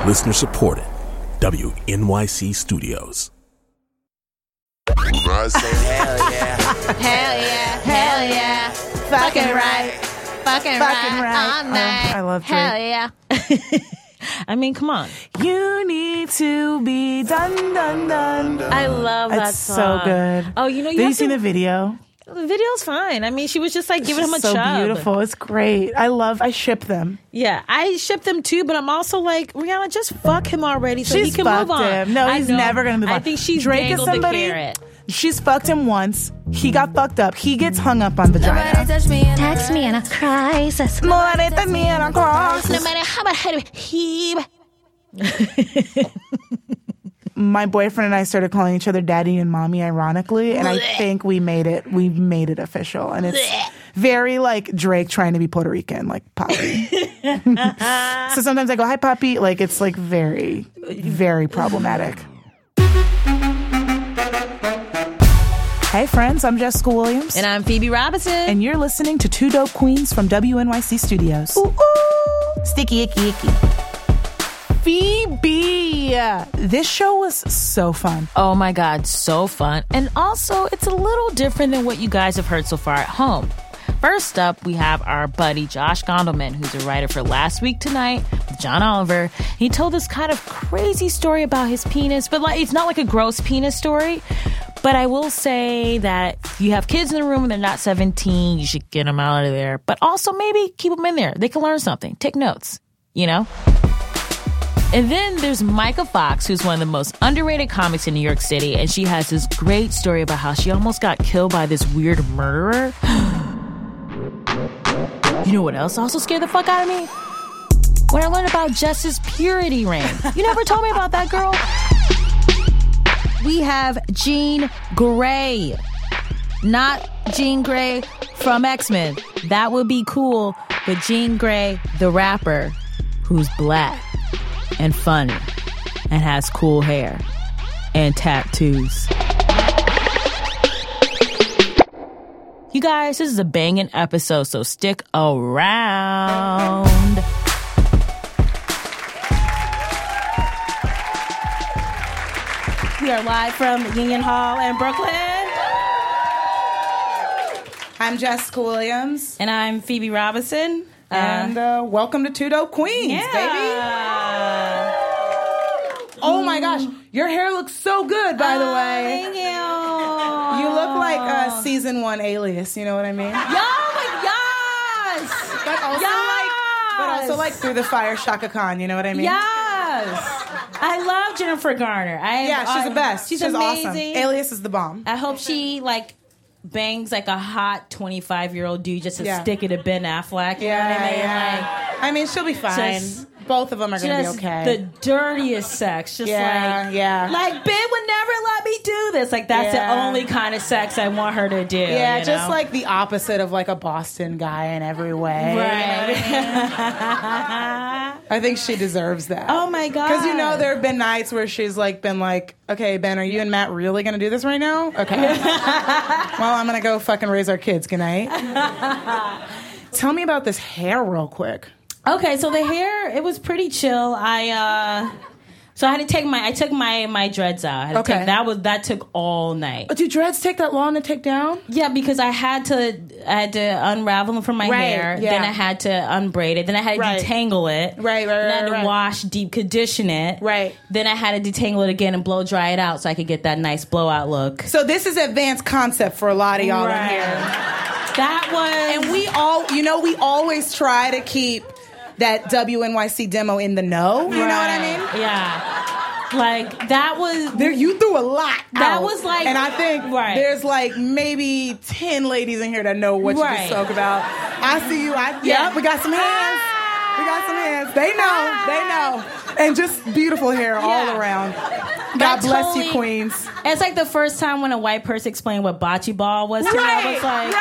Listener supported. WNYC Studios. Hell yeah. Hell yeah. Hell yeah. Fucking right. Fucking right. All night. I love Drake. Hell yeah. I mean, come on. You need to be done, done, done. I love that It's song. so good. Oh, you know, Have you seen the video? The video's fine. I mean, she was just like giving him a so chub. beautiful. It's great. I ship them. Yeah, I ship them too, but I'm also like, Rihanna, just fuck him already so She's he can fucked move on. him. No, I he's know. never going to move on. I think she's Drake is dangled somebody. the carrot. She's fucked him once. He got fucked up. He gets hung up on vagina. Text me in a crisis. No matter how much he. My boyfriend and I started calling each other daddy and mommy, ironically, and I think we made it official. And it's very like Drake trying to be Puerto Rican, like Poppy. So sometimes I go, hi, Poppy. Like, it's like very, very problematic. Hey, friends, I'm Jessica Williams. And I'm Phoebe Robinson. And you're listening to Two Dope Queens from WNYC Studios. Ooh, ooh. Sticky, icky, icky. Phoebe! This show was so fun. Oh my God, so fun. And also, it's a little different than what you guys have heard so far at home. First up, we have our buddy Josh Gondelman, who's a writer for Last Week Tonight with John Oliver. He told this kind of crazy story about his penis, but like it's not like a gross penis story. But I will say that if you have kids in the room and they're not 17, you should get them out of there. But also maybe keep them in there. They can learn something. Take notes, you know? And then there's Micah Fox, who's one of the most underrated comics in New York City, and she has this great story about how she almost got killed by this weird murderer. You know what else also scared the fuck out of me? When I learned about Jess's purity ring. You never told me about that, girl. We have Jean Grey. Not Jean Grey from X-Men. That would be cool, but Jean Grey, the rapper, who's black and funny and has cool hair and tattoos. You guys, this is a banging episode, so stick around. We are live from Union Hall in Brooklyn. I'm Jessica Williams. And I'm Phoebe Robinson. And welcome to Two Dope Queens, baby. Oh my gosh, your hair looks so good, by the way. Thank you. You look like season 1 Alias, you know what I mean? Yes! But also like Through the Fire Shaka Khan, you know what I mean? Yes! I love Jennifer Garner. She's the best. She's amazing. amazing. Alias is the bomb. I hope she bangs like a hot 25-year-old dude just to stick it to Ben Affleck. You know what I mean? Yeah. I mean, she'll be fine. Both of them are going to be okay. The dirtiest sex. Just like Ben would never let me do this. Like, that's the only kind of sex I want her to do. Yeah, you just know? like the opposite of like a Boston guy in every way. Right. You know what I mean? I think she deserves that. Oh my God. Because there have been nights where she's like been like, okay, Ben, are you and Matt really going to do this right now? Okay. Well, I'm going to go fucking raise our kids. Good night. Tell me about this hair real quick. Okay, so the hair, it was pretty chill. So I had to take my dreads out. That took all night. Do dreads take that long to take down? Yeah, because I had to unravel them from my hair. Yeah. Then I had to unbraid it. Then I had to detangle it. Right. Then I had to wash, deep condition it. Right. Then I had to detangle it again and blow dry it out so I could get that nice blowout look. So this is advanced concept for a lot of y'all in here. That was... And we always try to keep that WNYC demo in the know. You know what I mean? Yeah. Like, that was... You threw a lot That out. was like... And I think there's like maybe 10 ladies in here that know what you just spoke about. I see you. Yeah, we got some hands. We got some hands. They know. And just beautiful hair all around. God bless you, queens. It's like the first time when a white person explained what bocce ball was to me. I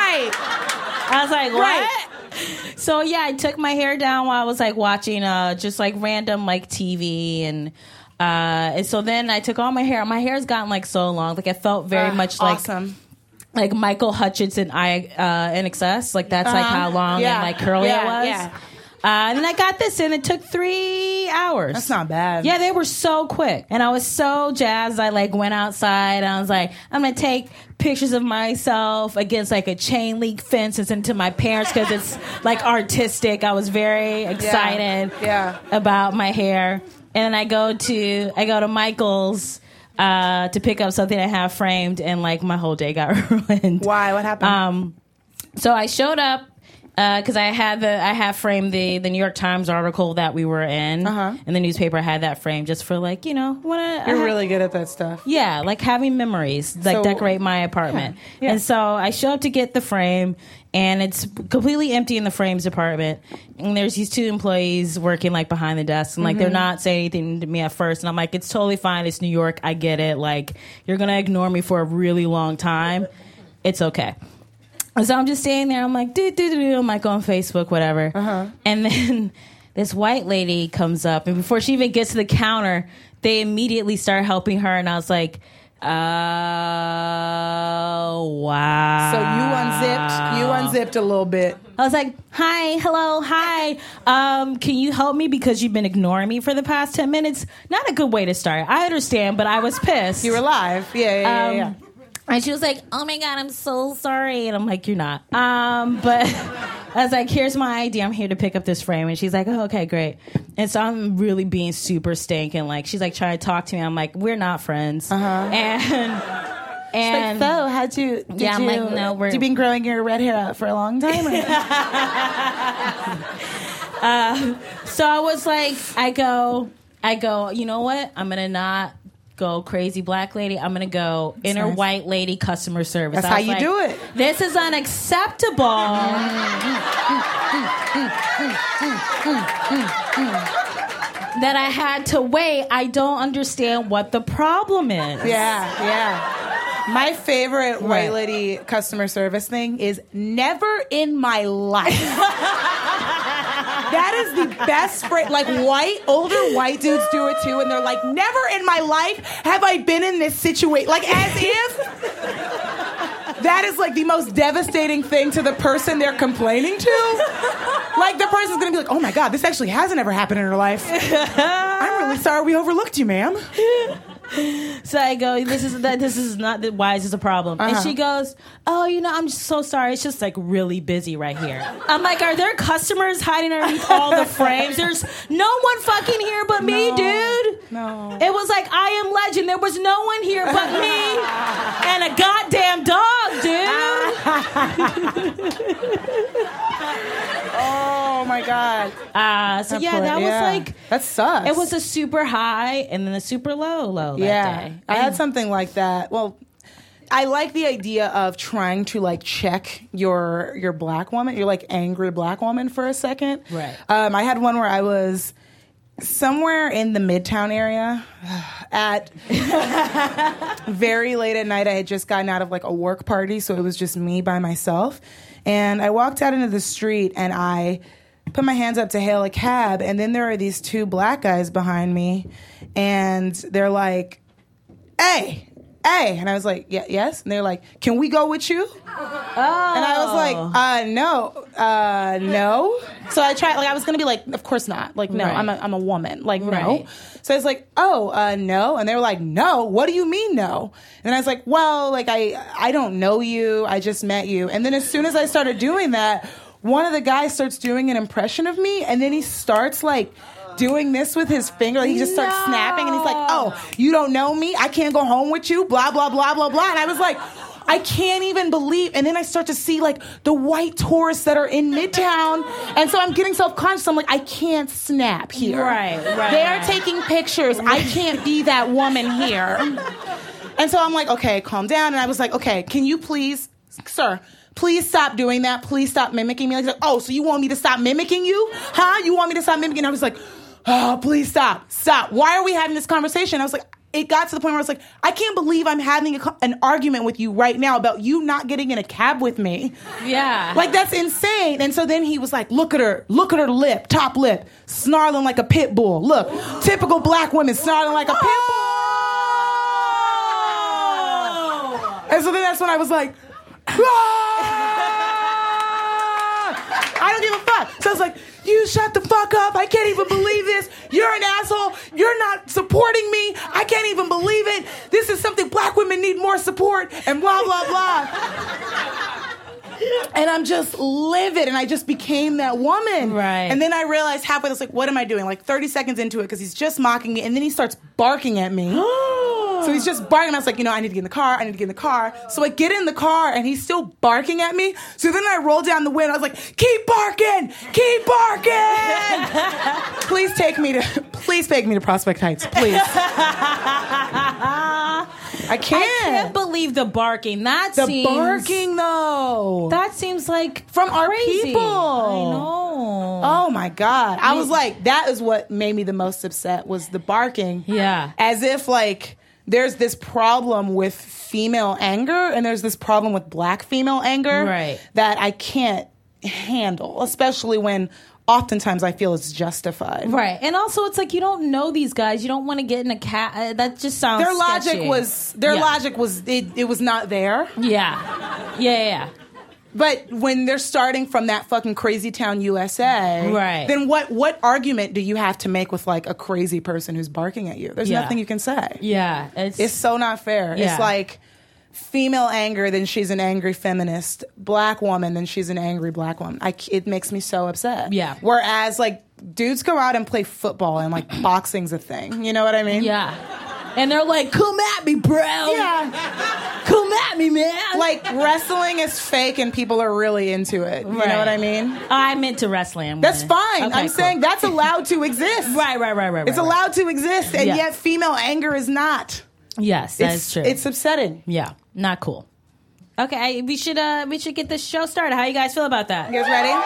was like, what? Right. So yeah, I took my hair down while I was like watching just like random like TV and so then I took all my hair. My hair's gotten like so long, like it felt very much like Michael Hutchinson INXS. Like that's like how long and like curly it was. And then I got this in. It took 3 hours. That's not bad. Yeah, they were so quick. And I was so jazzed. I like went outside and I was like, I'm going to take pictures of myself against like a chain link fence and send to my parents because it's like artistic. I was very excited about my hair. And then I go to Michael's to pick up something I have framed, and like my whole day got ruined. Why? What happened? So I showed up because I have framed the New York Times article that we were in, and the newspaper had that framed just for like, you're really good at that stuff. Yeah, like having memories, like decorate my apartment. Yeah. And so I show up to get the frame, and it's completely empty in the frames department. And there's these two employees working like behind the desk, and like they're not saying anything to me at first. And I'm like, it's totally fine. It's New York. I get it. Like, you're gonna ignore me for a really long time. It's okay. So I'm just standing there. I'm like, I'm like on Facebook, whatever. And then this white lady comes up, and before she even gets to the counter, they immediately start helping her. And I was like, oh, wow. So you unzipped a little bit. I was like, hi, hello, hi. Can you help me because you've been ignoring me for the past 10 minutes? Not a good way to start. I understand, but I was pissed. You were live. Yeah. And she was like, oh my God, I'm so sorry. And I'm like, you're not. But I was like, here's my ID. I'm here to pick up this frame. And she's like, oh, okay, great. And so I'm really being super stank. And like, she's like trying to talk to me. I'm like, we're not friends. And like, so how'd you? I'm like, no, you've been growing your red hair out for a long time. So I was like, I go. You know what? I'm gonna not go crazy black lady. I'm gonna go inner white lady customer service. That's how you do it. This is unacceptable. That I had to wait. I don't understand what the problem is. Yeah. My favorite white lady customer service thing is never in my life. That is the best phrase. Like older white dudes do it too, and they're like, never in my life have I been in this situation. Like, as if that is like the most devastating thing to the person they're complaining to. Like, the person's gonna be like, oh my God, this actually hasn't ever happened in her life. I'm really sorry we overlooked you, ma'am. So I go, this is not why is this a problem? And she goes, oh, I'm just so sorry. It's just like really busy right here. I'm like, are there customers hiding underneath all the frames? There's no one fucking here but me, dude. No. It was like I Am Legend. There was no one here but me and a goddamn dog, dude. Oh my God. That was like, that sucks. It was a super high and then a super low that day. I had something like that. Well, I like the idea of trying to like check your black woman, your like angry black woman for a second. Right. I had one where I was somewhere in the Midtown area at very late at night. I had just gotten out of like a work party, so it was just me by myself. And I walked out into the street and I put my hands up to hail a cab, and then there are these two black guys behind me, and they're like, hey. And I was like, yes. And they're like, can we go with you? Oh. And I was like, no. So I tried, like, I was going to be like, of course not. Like, no, right. I'm a woman. Like, no. Right. So I was like, no. And they were like, no, what do you mean no? And I was like, well, like, I don't know you. I just met you. And then as soon as I started doing that, one of the guys starts doing an impression of me, and then he starts like doing this with his finger. Like, he just starts snapping, and he's like, oh, you don't know me? I can't go home with you? Blah, blah, blah, blah, blah. And I was like, I can't even believe. And then I start to see like the white tourists that are in Midtown. And so I'm getting self-conscious. I'm like, I can't snap here. Right. They're taking pictures. I can't be that woman here. And so I'm like, okay, calm down. And I was like, okay, can you please, sir, please stop doing that. Please stop mimicking me. Like, oh, so you want me to stop mimicking you? Huh? You want me to stop mimicking? And I was like, oh, please stop. Why are we having this conversation? I was like, it got to the point where I was like, I can't believe I'm having an argument with you right now about you not getting in a cab with me. Yeah. Like, that's insane. And so then he was like, look at her lip, top lip, snarling like a pit bull. Look, typical black women snarling like a pit bull. And so then that's when I was like, I don't give a fuck. blah. So I was like, you shut the fuck up. I can't even believe this. You're an asshole. You're not supporting me. I can't even believe it. This is something black women need more support and blah, blah, blah. And I'm just livid, and I just became that woman. Right. And then I realized halfway, I was like, what am I doing? Like 30 seconds into it, because he's just mocking me, and then he starts barking at me. So he's just barking. I was like, I need to get in the car. I need to get in the car. So I get in the car, and he's still barking at me. So then I roll down the window. I was like, keep barking! Keep barking! Please take me to Prospect Heights, please. I can't believe the barking. The barking, though. That seems like from crazy. Our people. I know. Oh my God. I was like, that is what made me the most upset, was the barking. Yeah. As if like there's this problem with female anger and there's this problem with black female anger that I can't handle, especially when oftentimes I feel it's justified. Right. And also it's like you don't know these guys. You don't want to get in a cat. That just sounds sketchy. Logic was it was not there. Yeah. But when they're starting from that fucking crazy town USA, then what argument do you have to make with like a crazy person who's barking at you? There's nothing you can say. Yeah. It's so not fair. Yeah. It's like female anger, then she's an angry feminist. Black woman, then she's an angry black woman. It makes me so upset. Yeah. Whereas like dudes go out and play football and like boxing's a thing. You know what I mean? Yeah. And they're like, come at me, bro. Yeah. Come at me, man. Like wrestling is fake and people are really into it. You know what I mean? I'm into wrestling. That's fine. I'm saying that's allowed to exist. Right. It's allowed to exist, and yet female anger is not. Yes, that's true. It's upsetting. Yeah, not cool. Okay, we should get this show started. How you guys feel about that? You guys ready?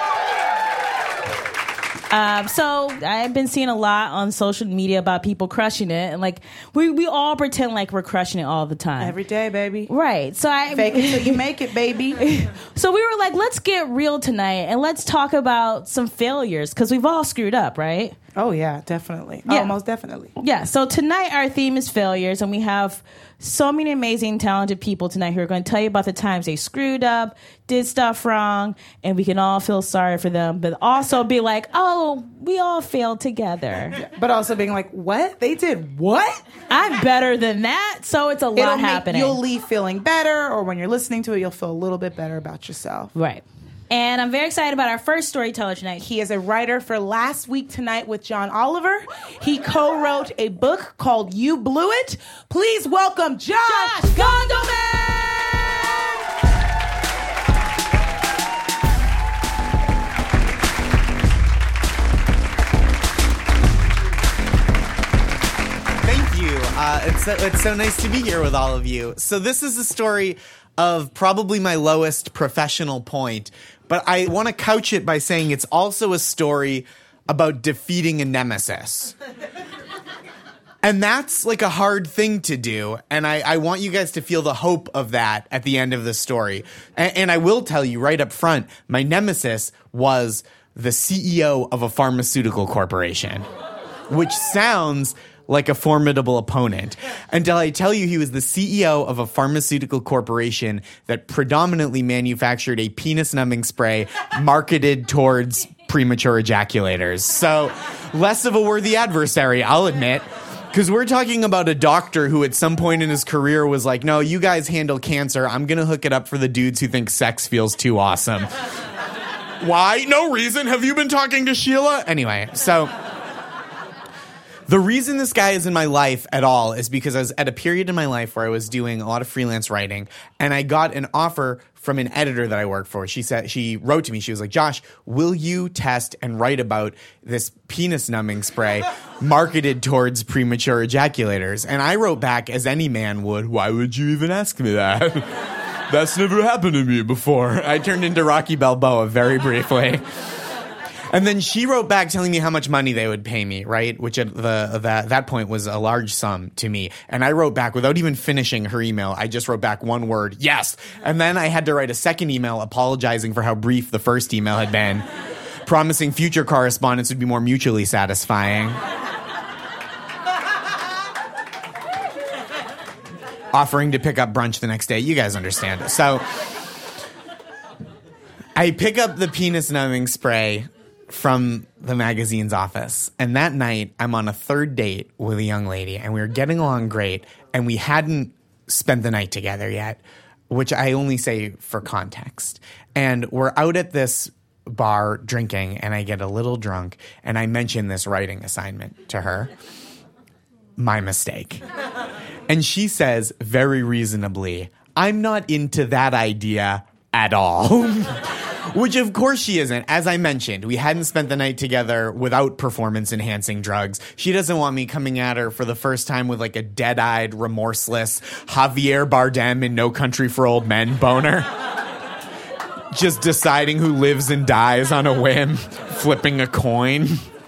So I've been seeing a lot on social media about people crushing it, and like we all pretend like we're crushing it all the time. Every day, baby. Right. So fake it till you make it, baby. So we were like, let's get real tonight and let's talk about some failures, because we've all screwed up, right? Oh yeah, definitely. Yeah. Oh, most definitely. Yeah. So tonight our theme is failures, and we have so many amazing, talented people tonight who are going to tell you about the times they screwed up, did stuff wrong, and we can all feel sorry for them, but also be like, oh, we all failed together. Yeah. But also being like, what? They did what? I'm better than that. So it's a lot happening. You'll leave feeling better, or when you're listening to it, you'll feel a little bit better about yourself. Right. And I'm very excited about our first storyteller tonight. He is a writer for Last Week Tonight with John Oliver. He co-wrote a book called You Blew It. Please welcome Josh Gondelman! Thank you. It's so nice to be here with all of you. So this is a story of probably my lowest professional point, but I want to couch it by saying it's also a story about defeating a nemesis. And that's like a hard thing to do, and I want you guys to feel the hope of that at the end of the story. And I will tell you right up front, my nemesis was the CEO of a pharmaceutical corporation, which sounds like a formidable opponent, until I tell you he was the CEO of a pharmaceutical corporation that predominantly manufactured a penis-numbing spray marketed towards premature ejaculators. So less of a worthy adversary, I'll admit, because we're talking about a doctor who at some point in his career was like, no, you guys handle cancer. I'm going to hook it up for the dudes who think sex feels too awesome. Why? No reason. Have you been talking to Sheila? Anyway, so the reason this guy is in my life at all is because I was at a period in my life where I was doing a lot of freelance writing, and I got an offer from an editor that I work for. She wrote to me. She was like, Josh, will you test and write about this penis numbing spray marketed towards premature ejaculators? And I wrote back, as any man would, why would you even ask me that? That's never happened to me before. I turned into Rocky Balboa very briefly. And then she wrote back telling me how much money they would pay me, right? Which at that point was a large sum to me. And I wrote back without even finishing her email. I just wrote back one word, yes. And then I had to write a second email apologizing for how brief the first email had been, promising future correspondence would be more mutually satisfying. Offering to pick up brunch the next day. You guys understand. So I pick up the penis numbing spray from the magazine's office. And that night, I'm on a third date with a young lady, and we were getting along great, and we hadn't spent the night together yet, which I only say for context. And we're out at this bar drinking, and I get a little drunk, and I mention this writing assignment to her. My mistake. And she says, very reasonably, I'm not into that idea at all. Which, of course, she isn't. As I mentioned, we hadn't spent the night together without performance-enhancing drugs. She doesn't want me coming at her for the first time with, like, a dead-eyed, remorseless Javier Bardem in No Country for Old Men boner. Just deciding who lives and dies on a whim, flipping a coin.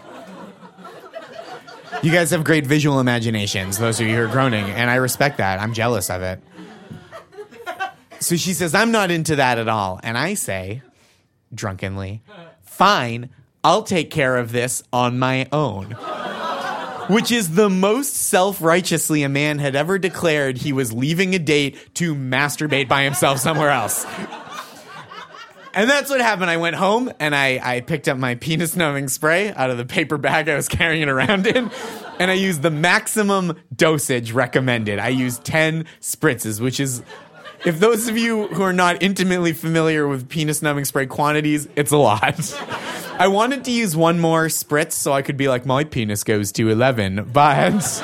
You guys have great visual imaginations, those of you who are groaning, and I respect that. I'm jealous of it. So she says, I'm not into that at all. And I say, drunkenly, fine, I'll take care of this on my own. Which is the most self-righteously a man had ever declared he was leaving a date to masturbate by himself somewhere else. And that's what happened. I went home and I picked up my penis numbing spray out of the paper bag I was carrying it around in, and I used the maximum dosage recommended. I used 10 spritzes, which is, if those of you who are not intimately familiar with penis numbing spray quantities, it's a lot. I wanted to use one more spritz so I could be like, my penis goes to 11, but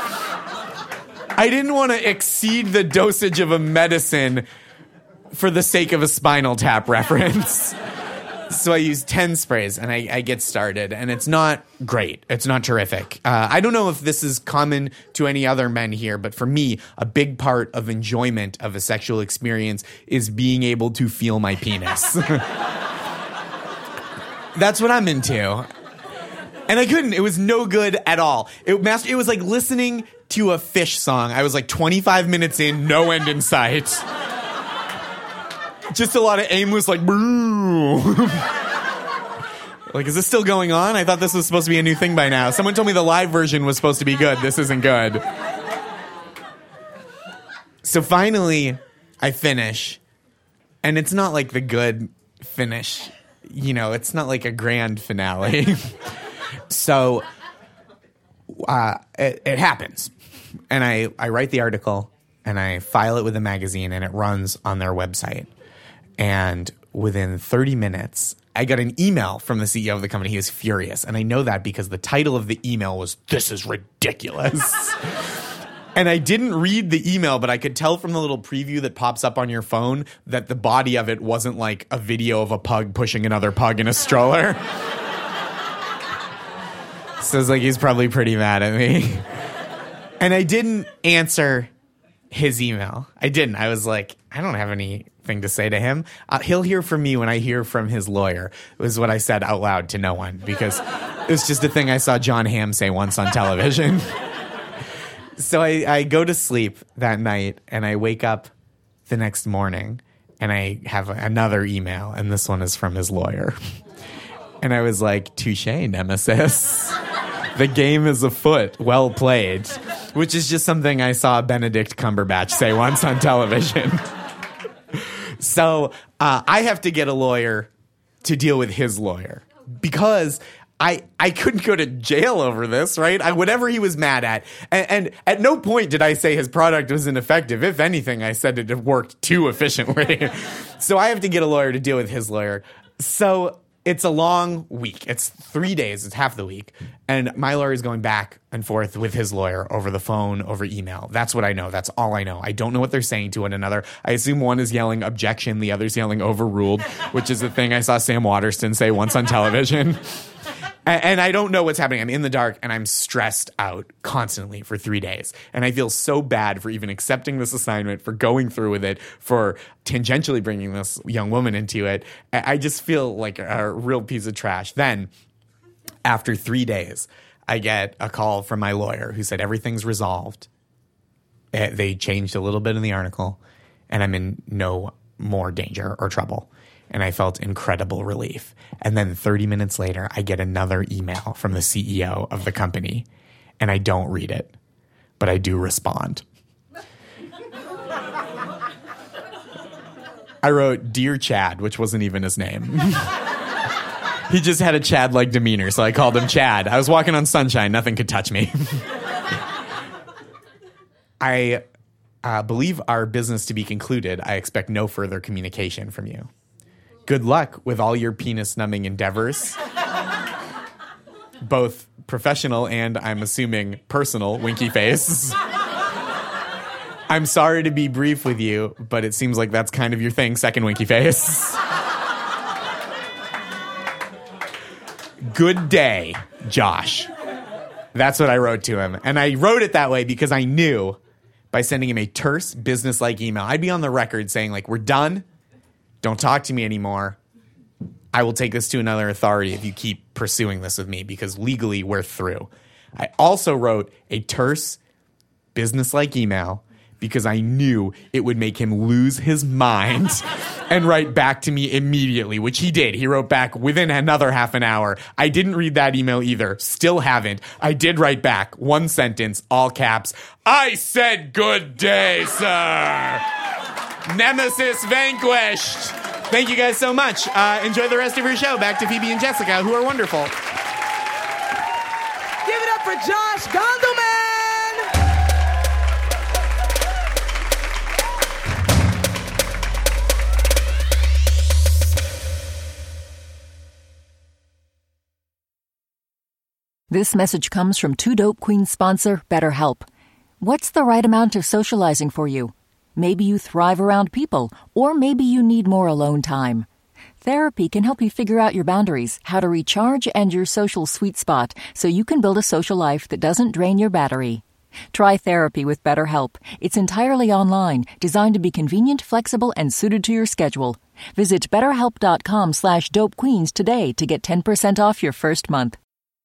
I didn't want to exceed the dosage of a medicine for the sake of a Spinal Tap reference. So I use 10 sprays, and I get started, and it's not great. It's not terrific. I don't know if this is common to any other men here, but for me, a big part of enjoyment of a sexual experience is being able to feel my penis. That's what I'm into. And I couldn't. It was no good at all. It was like listening to a Fish song. I was like 25 minutes in, no end in sight. Just a lot of aimless, like, like, is this still going on? I thought this was supposed to be a new thing by now. Someone told me the live version was supposed to be good. This isn't good. So finally, I finish. And it's not like the good finish. You know, it's not like a grand finale. So it happens. And I write the article, and I file it with the magazine, and it runs on their website. And within 30 minutes, I got an email from the CEO of the company. He was furious. And I know that because the title of the email was, "This is ridiculous." And I didn't read the email, but I could tell from the little preview that pops up on your phone that the body of it wasn't like a video of a pug pushing another pug in a stroller. So it's like, he's probably pretty mad at me. And I didn't answer his email. I didn't. I was like, I don't have anything to say to him. He'll hear from me when I hear from his lawyer, was what I said out loud to no one, because it was just a thing I saw John Hamm say once on television. So I go to sleep that night, and I wake up the next morning, and I have another email, and this one is from his lawyer. And I was like, touche, nemesis. The game is afoot. Well played. Which is just something I saw Benedict Cumberbatch say once on television. So I have to get a lawyer to deal with his lawyer, because I couldn't go to jail over this, right? Whatever he was mad at. And at no point did I say his product was ineffective. If anything, I said it worked too efficiently. So I have to get a lawyer to deal with his lawyer. So it's a long week. It's 3 days. It's half the week. And my lawyer is going back and forth with his lawyer over the phone, over email. That's what I know. That's all I know. I don't know what they're saying to one another. I assume one is yelling objection, the other's yelling overruled, which is the thing I saw Sam Waterston say once on television. And I don't know what's happening. I'm in the dark, and I'm stressed out constantly for 3 days. And I feel so bad for even accepting this assignment, for going through with it, for tangentially bringing this young woman into it. I just feel like a real piece of trash. Then, after 3 days, I get a call from my lawyer who said everything's resolved. They changed a little bit in the article, and I'm in no more danger or trouble. And I felt incredible relief. And then 30 minutes later, I get another email from the CEO of the company, and I don't read it, but I do respond. I wrote, "Dear Chad," which wasn't even his name. He just had a Chad-like demeanor, so I called him Chad. I was walking on sunshine. Nothing could touch me. I believe our business to be concluded. I expect no further communication from you. Good luck with all your penis-numbing endeavors. Both professional and, I'm assuming, personal winky face. I'm sorry to be brief with you, but it seems like that's kind of your thing, second winky face. Good day, Josh. That's what I wrote to him. And I wrote it that way because I knew by sending him a terse, business-like email, I'd be on the record saying, like, we're done. Don't talk to me anymore. I will take this to another authority if you keep pursuing this with me because legally we're through. I also wrote a terse, business-like email because I knew it would make him lose his mind and write back to me immediately, which he did. He wrote back within another half an hour. I didn't read that email either. Still haven't. I did write back. One sentence, all caps. I said good day, sir. Nemesis vanquished. Thank you guys so much. Enjoy the rest of your show. Back to Phoebe and Jessica, who are wonderful. Give it up for Josh Gondelman. This message comes from Two Dope Queens sponsor, BetterHelp. What's the right amount of socializing for you? Maybe you thrive around people, or maybe you need more alone time. Therapy can help you figure out your boundaries, how to recharge, and your social sweet spot so you can build a social life that doesn't drain your battery. Try therapy with BetterHelp. It's entirely online, designed to be convenient, flexible, and suited to your schedule. Visit BetterHelp.com/DopeQueens today to get 10% off your first month.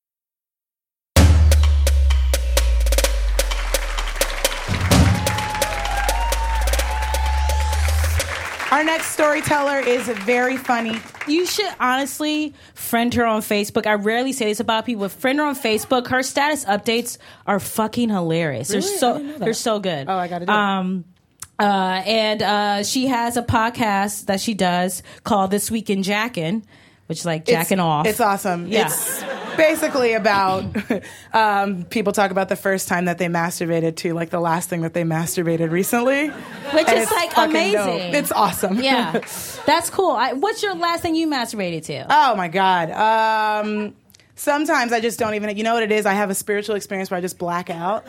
Our next storyteller is very funny. You should honestly friend her on Facebook. I rarely say this about people, but friend her on Facebook. Her status updates are fucking hilarious. Really? They're so good. Oh, I gotta do it. And she has a podcast that she does called This Week in Jackin', which is like jacking off. It's awesome. Yeah. It's basically about people talk about the first time that they masturbated to like the last thing that they masturbated recently. Which And is it's like fucking amazing. dope. It's awesome. Yeah. That's cool. What's your last thing you masturbated to? Oh my God. Sometimes I just don't even, you know what it is? I have a spiritual experience where I just black out.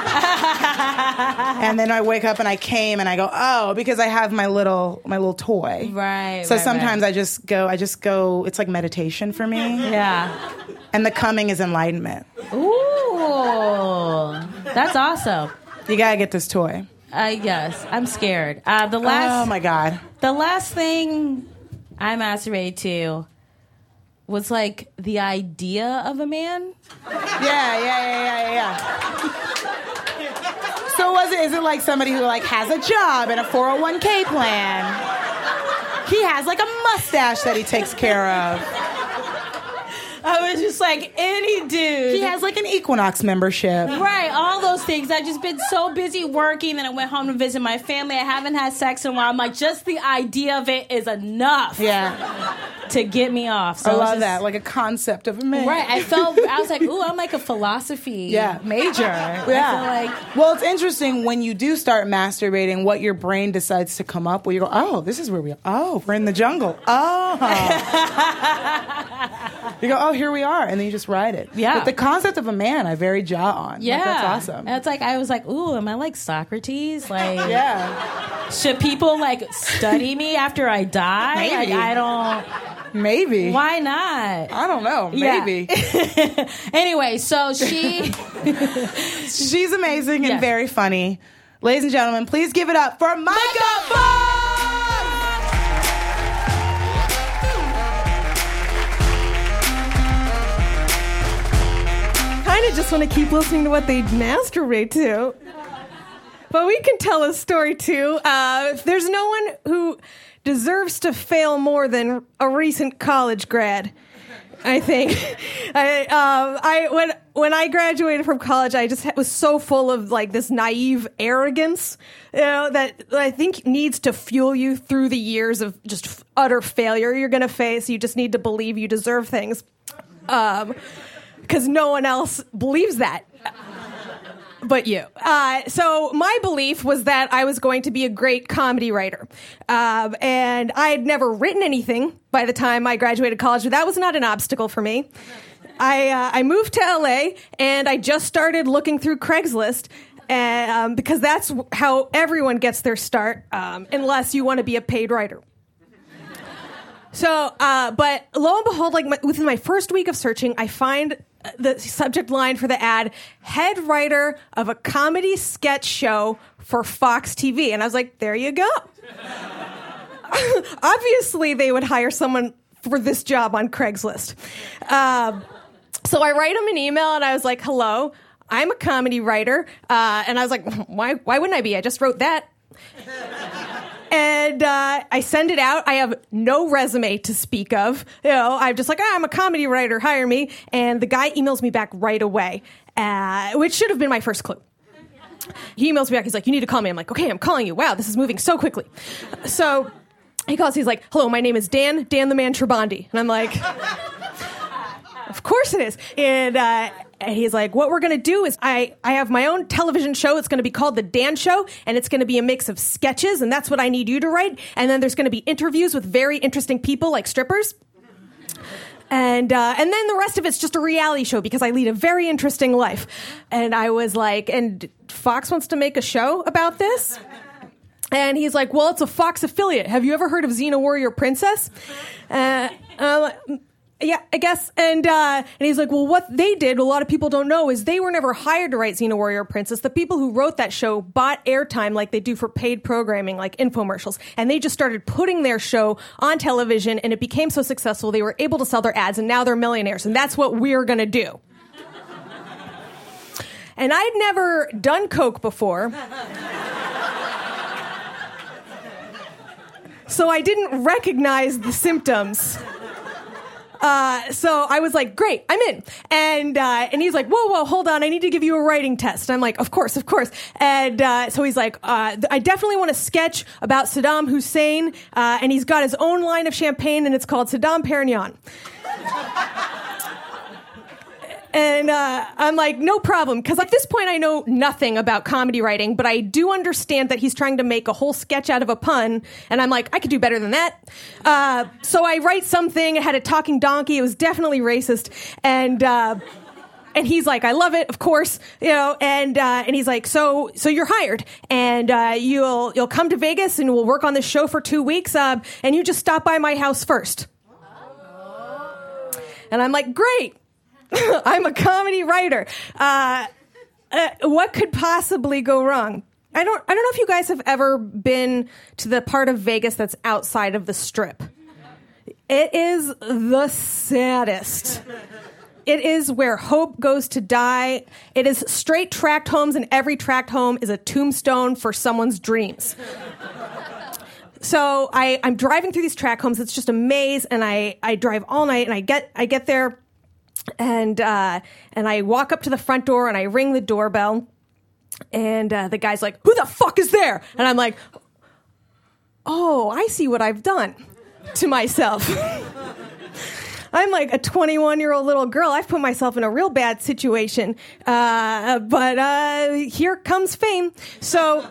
And then I wake up and I came and I go, oh, because I have my little toy. Right. So sometimes I just go, it's like meditation for me. Yeah. And the coming is enlightenment. Ooh. That's awesome. You gotta get this toy. Yes. I'm scared. Oh my God. The last thing I masturbated to was like the idea of a man. Yeah. So is it like somebody who like has a job and a 401k plan? He has like a mustache that he takes care of. I was just like, any dude. He has like an Equinox membership. Right, all those things. I've just been so busy working, then I went home to visit my family. I haven't had sex in a while. I'm like, just the idea of it is enough. Yeah. To get me off. So I love that, like a concept of a man. Right, I was like, ooh, I'm like a philosophy major. Yeah. I feel like, well, it's interesting when you do start masturbating, what your brain decides to come up with. You go, oh, this is where we are. Oh, we're in the jungle. Oh. You go, oh, here we are. And then you just ride it. Yeah. But the concept of a man, I very jaw on. Yeah. Like, that's awesome. And it's like, I was like, ooh, am I like Socrates? Like, yeah. Should people like study me after I die? Maybe. Like, I don't. Maybe. Why not? I don't know. Maybe. Yeah. Anyway, so she's amazing and very funny. Ladies and gentlemen, please give it up for Micah Fox! Kind of just want to keep listening to what they masturbate to. But we can tell a story too. There's no one who deserves to fail more than a recent college grad. I think. When I graduated from college, I just was so full of like this naive arrogance, that I think needs to fuel you through the years of just utter failure you're going to face. You just need to believe you deserve things, because no one else believes that. But you. So my belief was that I was going to be a great comedy writer. And I had never written anything by the time I graduated college, but that was not an obstacle for me. I moved to LA and I just started looking through Craigslist, because that's how everyone gets their start, unless you want to be a paid writer. So, but lo and behold, within my first week of searching, I find the subject line for the ad, head writer of a comedy sketch show for Fox TV. And I was like, there you go. Obviously, they would hire someone for this job on Craigslist. So I write them an email and I was like, hello, I'm a comedy writer. And I was like, why wouldn't I be? I just wrote that. And I send it out. I have no resume to speak of. I'm just like, I'm a comedy writer. Hire me. And the guy emails me back right away, which should have been my first clue. He emails me back. He's like, you need to call me. I'm like, okay, I'm calling you. Wow, this is moving so quickly. So he calls. He's like, hello, my name is Dan the Man Trabandi. And I'm like, of course it is. And he's like, what we're going to do is I have my own television show. It's going to be called The Dan Show, and it's going to be a mix of sketches, and that's what I need you to write. And then there's going to be interviews with very interesting people like strippers. And then the rest of it's just a reality show because I lead a very interesting life. And I was like, and Fox wants to make a show about this? And he's like, well, it's a Fox affiliate. Have you ever heard of Xena Warrior Princess? Yeah, I guess. And he's like, well, what they did, a lot of people don't know, is they were never hired to write Xena Warrior Princess. The people who wrote that show bought airtime like they do for paid programming, like infomercials. And they just started putting their show on television, and it became so successful they were able to sell their ads, and now they're millionaires. And that's what we're going to do. And I'd never done coke before. So I didn't recognize the symptoms. So I was like, great, I'm in. And he's like, whoa, hold on. I need to give you a writing test. I'm like, of course. And so he's like, I definitely want a sketch about Saddam Hussein. And he's got his own line of champagne, and it's called Saddam Perignon. And I'm like, no problem. Because at this point, I know nothing about comedy writing, but I do understand that he's trying to make a whole sketch out of a pun. And I'm like, I could do better than that. So I write something. It had a talking donkey. It was definitely racist. And he's like, I love it, of course, and he's like, so you're hired, and you'll come to Vegas, and we'll work on this show for 2 weeks, and you just stop by my house first. And I'm like, great. I'm a comedy writer. What could possibly go wrong? I don't know if you guys have ever been to the part of Vegas that's outside of the Strip. It is the saddest. It is where hope goes to die. It is straight tract homes, and every tract home is a tombstone for someone's dreams. So I'm driving through these tract homes. It's just a maze, and I drive all night, and I get there. And I walk up to the front door and I ring the doorbell, and the guy's like, who the fuck is there? And I'm like, oh, I see what I've done to myself. I'm like a 21-year-old little girl. I've put myself in a real bad situation. But here comes fame. So...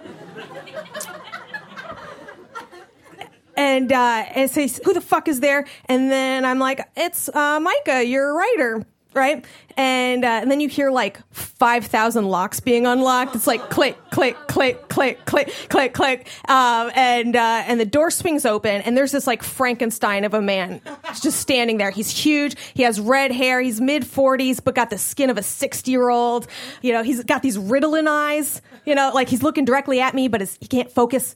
And it says, who the fuck is there? And then I'm like, it's Micah, you're a writer, right? And then you hear like 5,000 locks being unlocked. It's like click, click, click, click, click, click, click. And the door swings open, and there's this like Frankenstein of a man just standing there. He's huge. He has red hair. He's mid-40s, but got the skin of a 60-year-old. He's got these Ritalin eyes. Like he's looking directly at me, but he can't focus.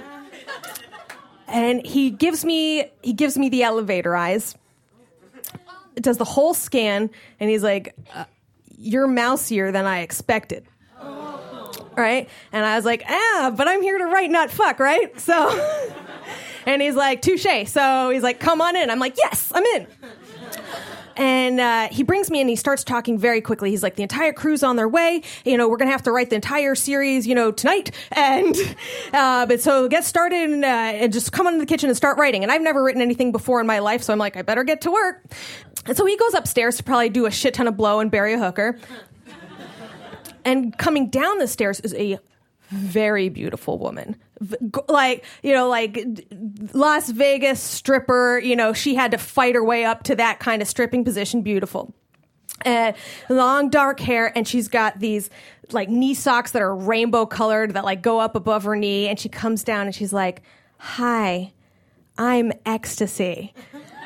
And he gives me the elevator eyes. It does the whole scan, and he's like, "You're mousier than I expected." Right? And I was like, but I'm here to write, not fuck, right? So, and he's like, touche. So he's like, come on in. I'm like, yes, I'm in. And he brings me in, he starts talking very quickly. He's like, the entire crew's on their way. We're going to have to write the entire series, tonight. And, but so get started and just come into the kitchen and start writing. And I've never written anything before in my life, so I'm like, I better get to work. And so he goes upstairs to probably do a shit ton of blow and bury a hooker. And coming down the stairs is a very beautiful woman. Like Las Vegas stripper, she had to fight her way up to that kind of stripping position. Beautiful. Long dark hair, and she's got these like knee socks that are rainbow colored that like go up above her knee, and she comes down and she's like, "Hi, I'm Ecstasy."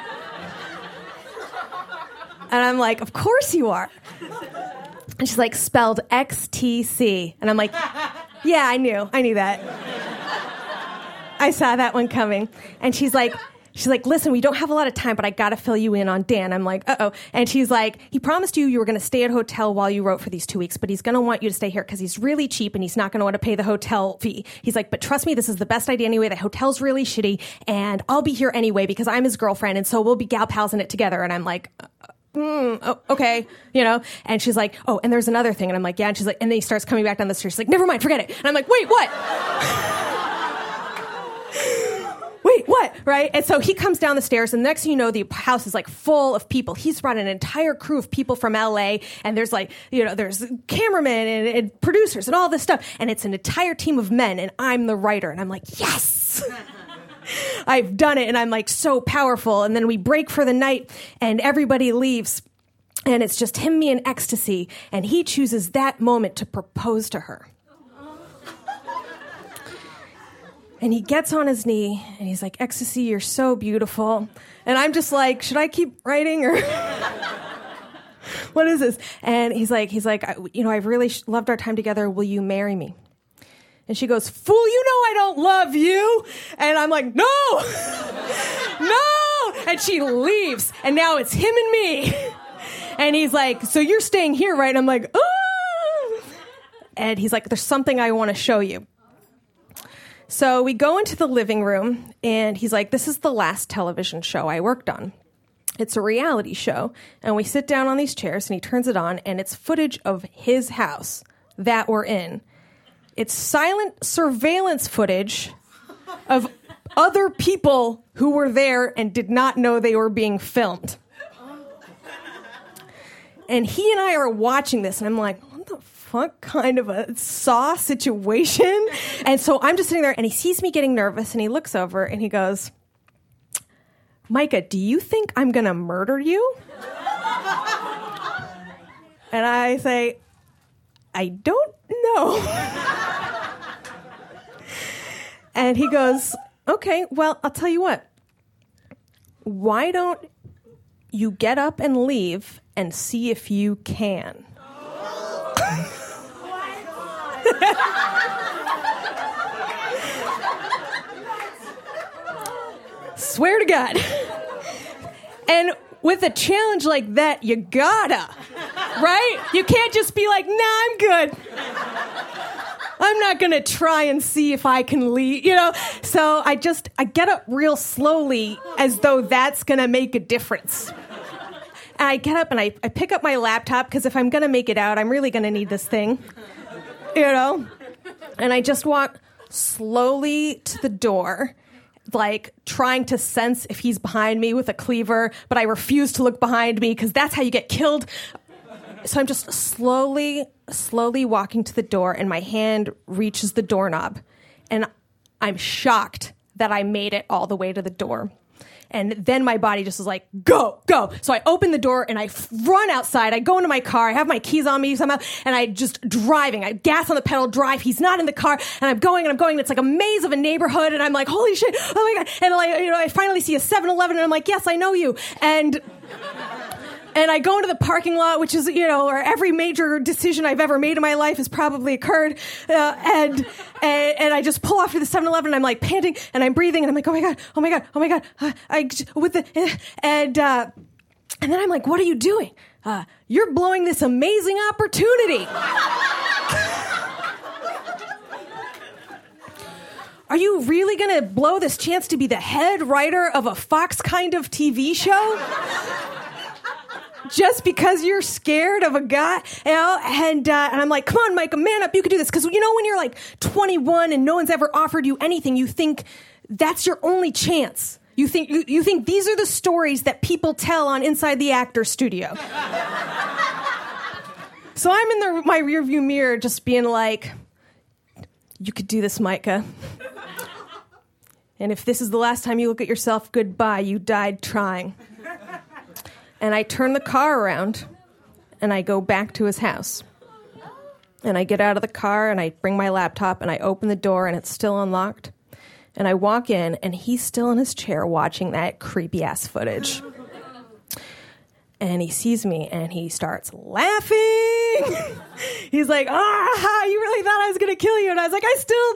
And I'm like, "Of course you are." And she's like, "Spelled XTC." And I'm like, "Yeah, I knew that. I saw that one coming." And she's like, "Listen, we don't have a lot of time, but I got to fill you in on Dan." I'm like, "Uh-oh." And she's like, "He promised you were going to stay at a hotel while you wrote for these 2 weeks, but he's going to want you to stay here because he's really cheap and he's not going to want to pay the hotel fee." He's like, "But trust me, this is the best idea anyway. The hotel's really shitty and I'll be here anyway because I'm his girlfriend. And so we'll be gal pals in it together." And I'm like, okay, and she's like, "Oh, and there's another thing." And I'm like, "Yeah." And she's like, and then he starts coming back down the stairs. She's like, "Never mind, forget it." And I'm like, "Wait, what?" Wait, what? Right? And so he comes down the stairs, and the next thing you know, the house is like full of people. He's brought an entire crew of people from LA, and there's like, there's cameramen and producers and all this stuff. And it's an entire team of men, and I'm the writer. And I'm like, yes! I've done it, and I'm like so powerful. And then we break for the night, and everybody leaves, and it's just him, me, and Ecstasy. And he chooses that moment to propose to her. And he gets on his knee, and he's like, "Ecstasy, you're so beautiful." And I'm just like, should I keep writing or what is this? And he's like, "I've really loved our time together. Will you marry me?" And she goes, "Fool, you know I don't love you." And I'm like, "No, no." And she leaves. And now it's him and me. And he's like, "So you're staying here, right?" And I'm like, "Oh." And he's like, "There's something I want to show you." So we go into the living room, and he's like, "This is the last television show I worked on. It's a reality show." And we sit down on these chairs, and he turns it on, and it's footage of his house that we're in. It's silent surveillance footage of other people who were there and did not know they were being filmed. And he and I are watching this, and I'm like, what the fuck kind of a Saw situation? And so I'm just sitting there, and he sees me getting nervous, and he looks over, and he goes, "Micah, do you think I'm going to murder you?" And I say, "I don't know." And he goes, "Okay, well, I'll tell you what. Why don't you get up and leave and see if you can?" Swear to God. And with a challenge like that, you gotta, right? You can't just be like, "Nah, I'm good. I'm not going to try and see if I can leave," So I get up real slowly as though that's going to make a difference. And I get up and I pick up my laptop because if I'm going to make it out, I'm really going to need this thing, And I just walk slowly to the door, like trying to sense if he's behind me with a cleaver, but I refuse to look behind me because that's how you get killed. So I'm just slowly walking to the door, and my hand reaches the doorknob, and I'm shocked that I made it all the way to the door. And then my body just was like, go, go. So I open the door and I run outside. I go into my car. I have my keys on me somehow. And I just driving. I gas on the pedal, drive. He's not in the car. And I'm going. And it's like a maze of a neighborhood. And I'm like, holy shit. Oh my God. And I finally see a 7-Eleven and I'm like, yes, I know you. And I go into the parking lot, which is, where every major decision I've ever made in my life has probably occurred. And I just pull off to the 7-Eleven and I'm like panting and I'm breathing and I'm like, oh my God. And then I'm like, what are you doing? You're blowing this amazing opportunity. Are you really going to blow this chance to be the head writer of a Fox kind of TV show? just because you're scared of a guy, and I'm like, come on, Micah, man up, you can do this. Because when you're like 21 and no one's ever offered you anything, you think that's your only chance. You think these are the stories that people tell on Inside the Actor Studio. So I'm in my rearview mirror just being like, you could do this, Micah. And if this is the last time you look at yourself, goodbye, you died trying. And I turn the car around, and I go back to his house. And I get out of the car, and I bring my laptop, and I open the door, and it's still unlocked. And I walk in, and he's still in his chair watching that creepy-ass footage. And he sees me, and he starts laughing. He's like, you really thought I was going to kill you. And I was like, I still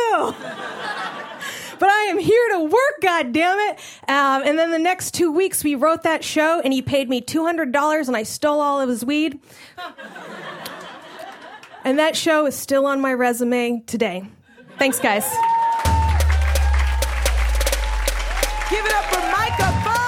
do. But I am here to work, goddammit. And then the next 2 weeks, we wrote that show, and he paid me $200, and I stole all of his weed. And that show is still on my resume today. Thanks, guys. Give it up for Micah Fox!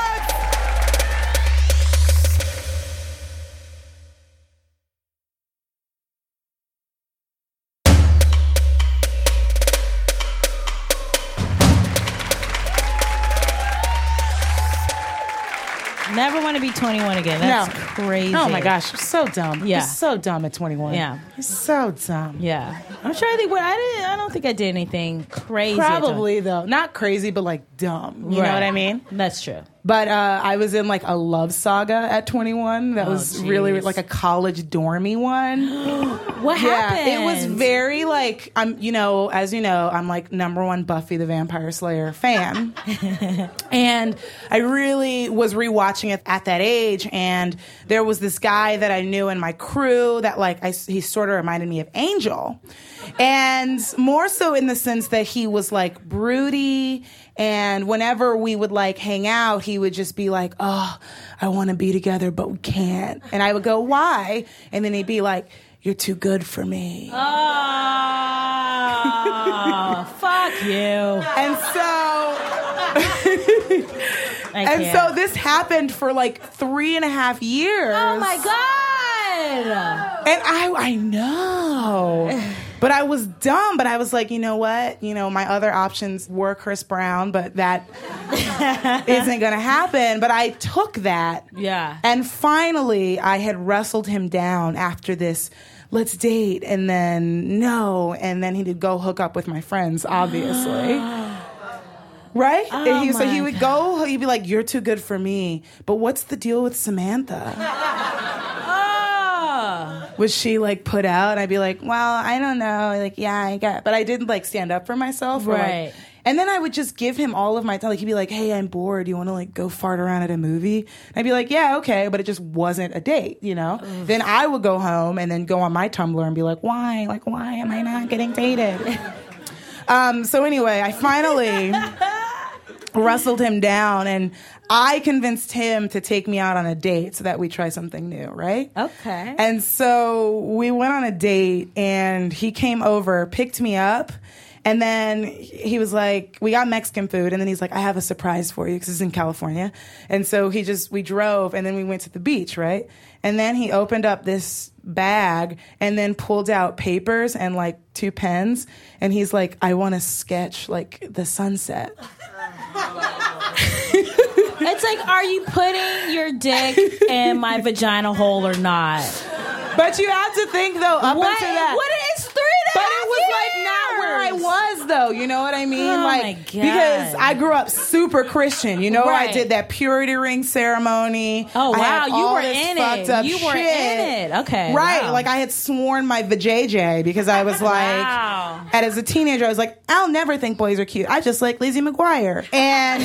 Never want to be 21 again. That's crazy. Oh my gosh, you're so dumb. Yeah. You're so dumb at 21. Yeah. You're so dumb. Yeah. I'm trying to think I don't think I did anything crazy. Probably though. Not crazy, but like dumb. You know what I mean? That's true. But I was in like a love saga at 21. That was really like a college dormy one. What happened? It was very like, as you know, I'm like #1 Buffy the Vampire Slayer fan. And I really was rewatching it at that age. And there was this guy that I knew in my crew that like, he sort of reminded me of Angel. And more so in the sense that he was like broody, and whenever we would like hang out, he would just be like, oh, I want to be together, but we can't. And I would go, why? And then he'd be like, you're too good for me. Oh, fuck you. And so this happened for like 3.5 years. Oh my God. And I know. But I was dumb, but I was like, you know what? My other options were Chris Brown, but that isn't going to happen. But I took that. Yeah. And finally, I had wrestled him down after this, let's date, and then no. And then he'd go hook up with my friends, obviously. Right? Oh So he would go, he'd be like, you're too good for me. But what's the deal with Samantha? Was she like put out? And I'd be like, well, I don't know. Like, yeah, I got it. But I didn't like stand up for myself. Right. And then I would just give him all of my time. Like, he'd be like, hey, I'm bored. Do you want to like go fart around at a movie? And I'd be like, yeah, okay. But it just wasn't a date, Then I would go home and then go on my Tumblr and be like, why? Like, why am I not getting dated? So anyway, I finally wrestled him down, and I convinced him to take me out on a date so that we try something new, right? Okay. And so we went on a date, and he came over, picked me up, and then he was like, we got Mexican food, and then he's like, I have a surprise for you, because it's in California. And so we drove, and then we went to the beach, right? And then he opened up this bag and then pulled out papers and like 2 pens, and he's like, I want to sketch like the sunset. It's like, are you putting your dick in my vagina hole or not? But you have to think, though, up until that. What is 3.5 But it was years? like not where I was, though. You know what I mean? Oh, like, my God. Because I grew up super Christian. Right. I did that purity ring ceremony. Oh, I wow. had You all were this in fucked it. up You were shit. in it. Okay. Right. Wow. Like, I had sworn my vajayjay because I was like, Wow. and as a teenager, I was like, I'll never think boys are cute. I just like Lizzie McGuire. And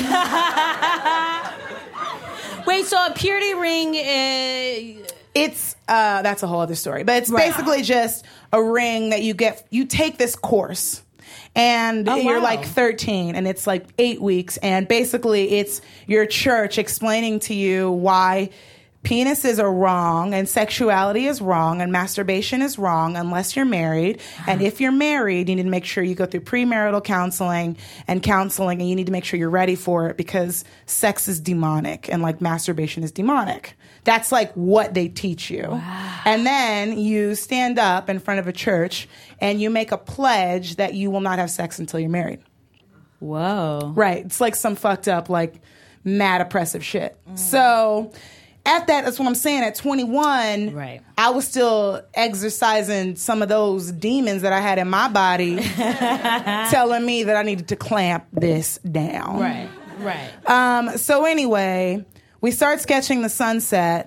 wait, so a purity ring it's that's a whole other story, but it's basically just a ring that you take this course, and you're like 13, and it's like 8 weeks, and basically it's your church explaining to you why penises are wrong and sexuality is wrong and masturbation is wrong unless you're married. And if you're married, you need to make sure you go through premarital counseling and you need to make sure you're ready for it because sex is demonic and like masturbation is demonic. That's like what they teach you. Wow. And then you stand up in front of a church and you make a pledge that you will not have sex until you're married. Whoa. Right. It's like some fucked up, like mad oppressive shit. So that's what I'm saying. At 21, right. I was still exercising some of those demons that I had in my body, telling me that I needed to clamp this down. Right. So anyway, we start sketching the sunset.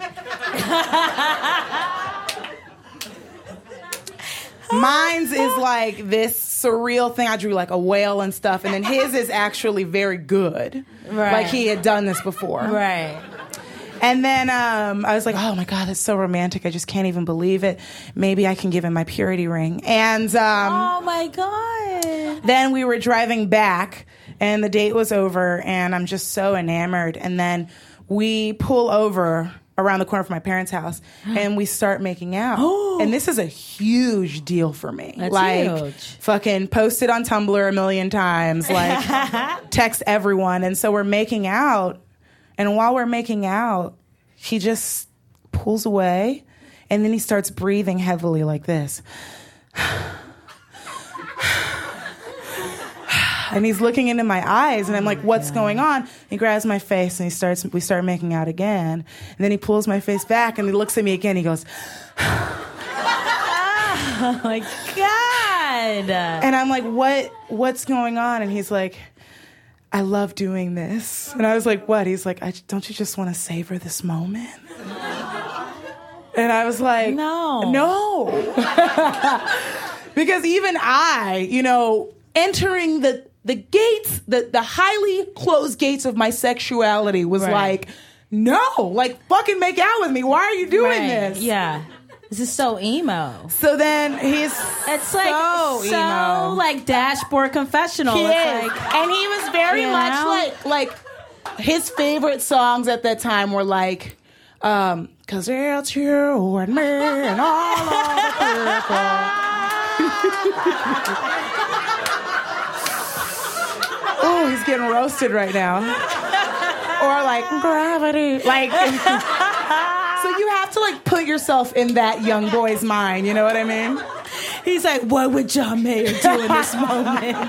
Mine's is like this surreal thing. I drew like a whale and stuff, and then his is actually very good. Right. Like he had done this before. Right. And then I was like, oh my God, that's so romantic. I just can't even believe it. Maybe I can give him my purity ring. And oh my God. Then we were driving back and the date was over and I'm just so enamored. And then we pull over around the corner from my parents' house and we start making out. And this is a huge deal for me. That's like, huge. Fucking posted on Tumblr a million times, like text everyone. And so we're making out. And while we're making out, he just pulls away and then he starts breathing heavily like this. And he's looking into my eyes and I'm like, what's going on? He grabs my face and we start making out again. And then he pulls my face back and he looks at me again. He goes, oh my God. And I'm like, what's going on? And he's like, I love doing this. And I was like, what? He's like, don't you just want to savor this moment? And I was like, no. Because even I, entering the gates, the highly closed gates of my sexuality was like, no, like fucking make out with me. Why are you doing this? Yeah. This is so emo. So then it's like so emo. Like dashboard confessional. He it's is. like, and he was very much like his favorite songs at that time were like, 'cause it's you and me and all of the people. Oh, he's getting roasted right now. Or like gravity. Like so you have to like put yourself in that young boy's mind, you know what I mean? He's like, what would John Mayer do in this moment?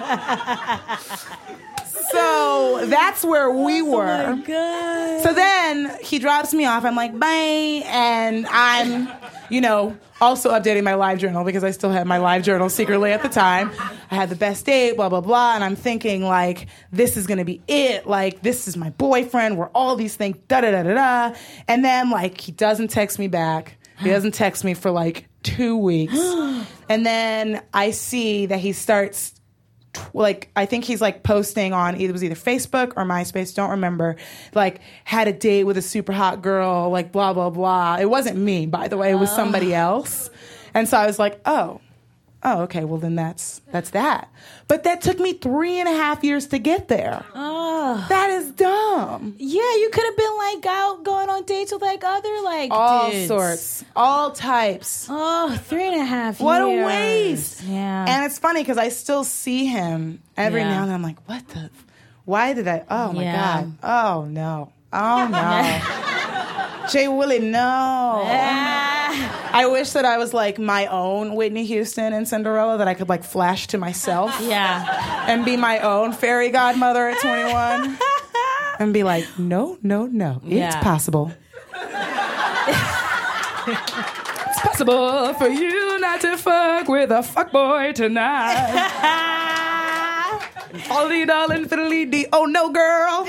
So that's where we were. Oh my God. So then he drops me off. I'm like, bye. And I'm, also updating my live journal because I still had my live journal secretly at the time. I had the best date, blah, blah, blah. And I'm thinking, like, this is going to be it. Like, this is my boyfriend. We're all these things, da-da-da-da-da. And then, like, he doesn't text me back. He doesn't text me for, like, 2 weeks. And then I see that he starts... I think he's like posting on it was either Facebook or MySpace, don't remember, like had a date with a super hot girl, like blah, blah, blah. It wasn't me, by the way, it was somebody else. And so I was like, oh, okay, well then that's that. But that took me 3.5 years to get there. Oh. That is dumb. Yeah, you could have been like out going on dates with like other like all dudes. Sorts, all types. Oh, 3.5 years. What a waste. Yeah. And it's funny because I still see him every now and then. I'm like, why did I? Oh my God. Oh no. Jay Willie, no. I wish that I was like my own Whitney Houston and Cinderella, that I could like flash to myself. Yeah. And be my own fairy godmother at 21. And be like, no. It's possible. It's possible for you not to fuck with a fuckboy tonight. Ollie darling fiddly dee. Oh no, girl.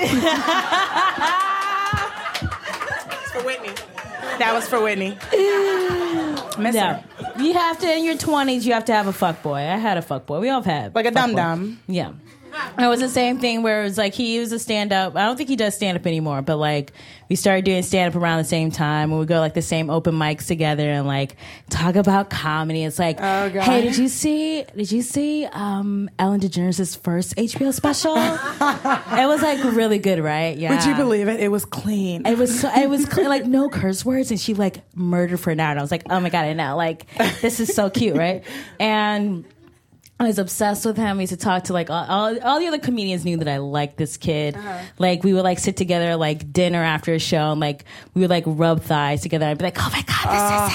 It's for Whitney. That was for Whitney. Miss her. You have to, in your 20s, you have to have a fuckboy. I had a fuckboy. We all have had like a fuckboy. dum-dum. Yeah. It was the same thing where it was like he was a stand-up. I don't think he does stand-up anymore, but like we started doing stand-up around the same time, and we go like the same open mics together and like talk about comedy. It's like, hey, did you see Ellen DeGeneres' first HBO special? It was like really good, right? Yeah. Would you believe it? It was clean. It was clean, like no curse words, and she like murdered for an hour. And I was like, oh my God, I know, like this is so cute, right? And I was obsessed with him. We used to talk to like all the other comedians knew that I liked this kid. Like we would like sit together at, like dinner after a show, and like we would like rub thighs together. I'd be like, oh my God,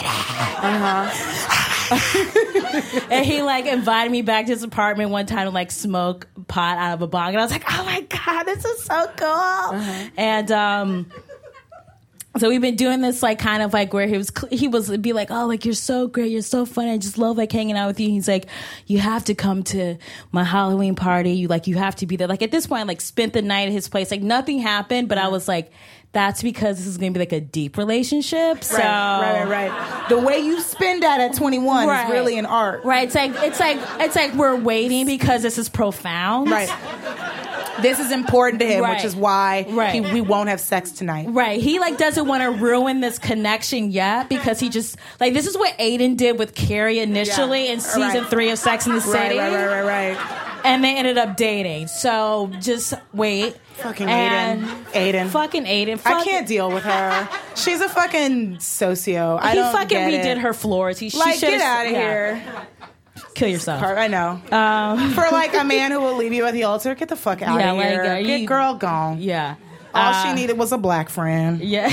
this is happening. And he like invited me back to his apartment one time to like smoke pot out of a bong, and I was like, oh my God, this is so cool. And so we've been doing this like kind of like where he was be like, oh, like you're so great, you're so funny, I just love like hanging out with you. He's like, you have to come to my Halloween party. You have to be there. Like at this point, I like spent the night at his place. Like nothing happened, but I was like, that's because this is going to be like a deep relationship. So Right. The way you spend that at 21 is really an art. Right. It's like we're waiting because this is profound. Right. This is important to him, Right. which is why Right. we won't have sex tonight. Right. He like doesn't want to ruin this connection yet because he just like this is what Aiden did with Carrie initially in season 3 of Sex and the City. Right. And they ended up dating. So just wait. Fucking Aiden. Fucking Aiden. I can't deal with her. She's a fucking socio. He fucking redid her floors. She like, should've- get out of yeah. here. Kill yourself. I know. For like a man who will leave you at the altar, get the fuck out of here. Like, Get girl gone. Yeah. All she needed was a black friend. Yeah.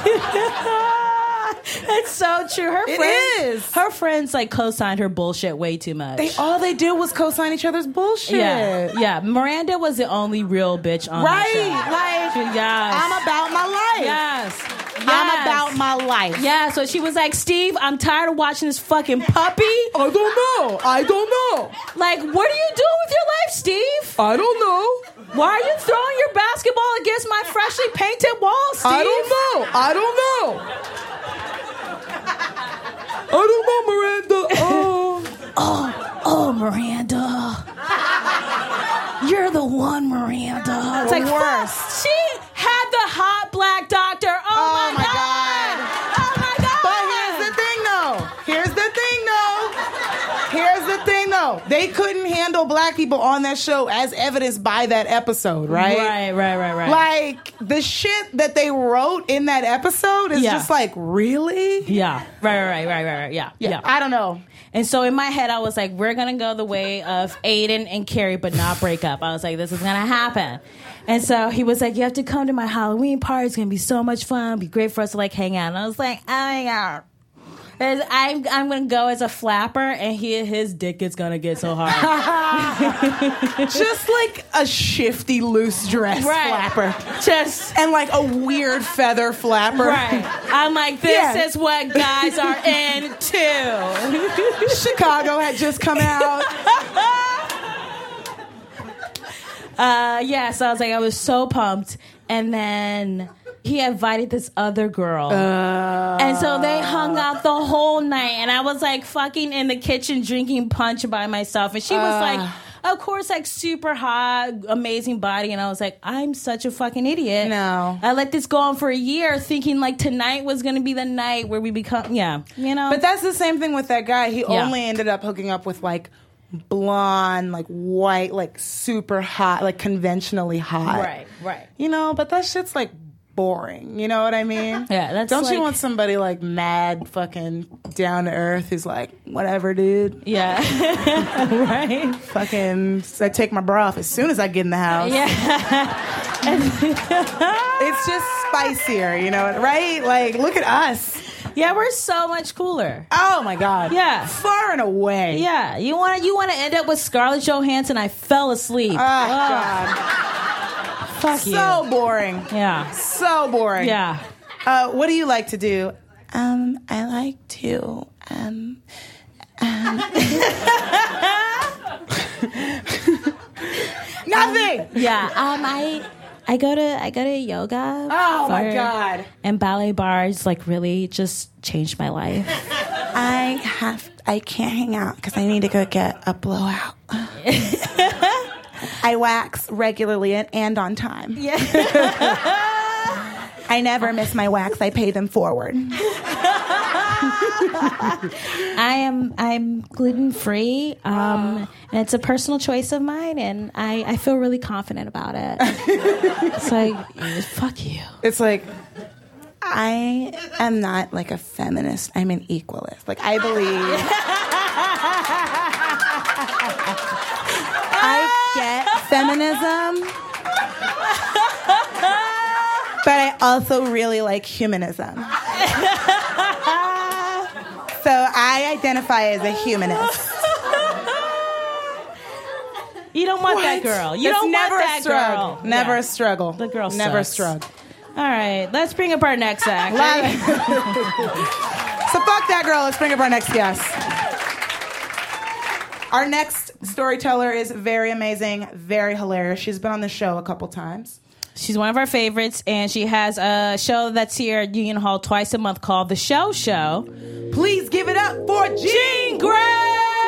It's so true. Her friends like co-signed her bullshit way too much. All they did was co-sign each other's bullshit. Yeah. Miranda was the only real bitch on the show. Like, yes. I'm about my life. Yes. I'm about my life. Yeah, so she was like, Steve, I'm tired of watching this fucking puppy. I don't know. Like, what are you doing with your life, Steve? I don't know. Why are you throwing your basketball against my freshly painted wall, Steve? I don't know, Miranda. Oh, Miranda. You're the one, Miranda. It's like, worst. She had the hot black doctor. Oh my God. Oh my God. But here's the thing though. They couldn't handle black people on that show as evidenced by that episode, right? Right. Like, the shit that they wrote in that episode is just like, really? Yeah. Right. Yeah. I don't know. And so in my head, I was like, we're going to go the way of Aiden and Carrie, but not break up. I was like, this is going to happen. And so he was like, you have to come to my Halloween party. It's going to be so much fun. It'll be great for us to like hang out. And I was like, oh my God. I'm going to go as a flapper, and his dick is going to get so hard. Just like a shifty, loose dress flapper. And like a weird feather flapper. Right. I'm like, this is what guys are into. Chicago had just come out. So I was like, I was so pumped. And then he invited this other girl. And so they hung out the whole night. And I was like fucking in the kitchen drinking punch by myself. And she was like, of course, like super hot, amazing body. And I was like, I'm such a fucking idiot. No. I let this go on for a year thinking like tonight was going to be the night where we become, you know. But that's the same thing with that guy. He only ended up hooking up with like blonde, like white, like super hot, like conventionally hot. Right. You know, but that shit's like boring. You know what I mean? Yeah, that's Don't like, you want somebody like mad, fucking down to earth who's like, whatever, dude? Yeah. Right. Fucking, I take my bra off as soon as I get in the house. Yeah. It's just spicier, you know, right? Like, look at us. Yeah, we're so much cooler. Oh my God. Yeah. Far and away. Yeah. You want to end up with Scarlett Johansson? I fell asleep. Oh, God. Fuck you. So boring. Yeah. So boring. Yeah. What do you like to do? I like to nothing. Yeah. I go to yoga. Oh my God. And ballet bars like really just changed my life. I can't hang out because I need to go get a blowout. I wax regularly and on time. Yeah. I never miss my wax. I pay them forward. I'm gluten free, and it's a personal choice of mine, and I feel really confident about it. It's like, fuck you. It's like, I am not like a feminist. I'm an equalist. Like, I believe I get feminism, but I also really like humanism. So I identify as a humanist. You don't want that girl. You don't want that girl. Never a struggle. The girl never sucks. struggle. All right, let's bring up our next act. So fuck that girl. Let's bring up our next guest. Our next storyteller is very amazing, very hilarious. She's been on the show a couple times. She's one of our favorites, and she has a show that's here at Union Hall twice a month called The Show Show. Please give it up for Jean Grey!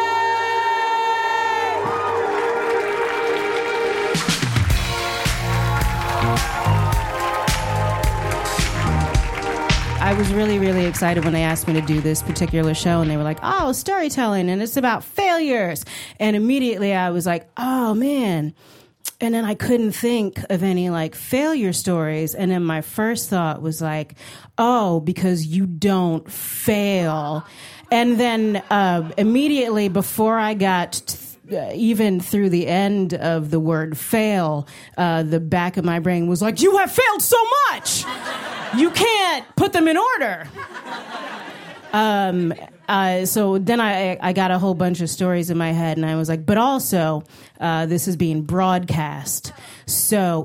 I was really, really excited when they asked me to do this particular show, and they were like, oh, storytelling, and it's about failures. And immediately I was like, oh, man. And then I couldn't think of any like failure stories. And then my first thought was like, oh, because you don't fail. And then immediately before I got even through the end of the word fail, the back of my brain was like, you have failed so much. You can't put them in order. So then I got a whole bunch of stories in my head, and I was like, but also, this is being broadcast. So,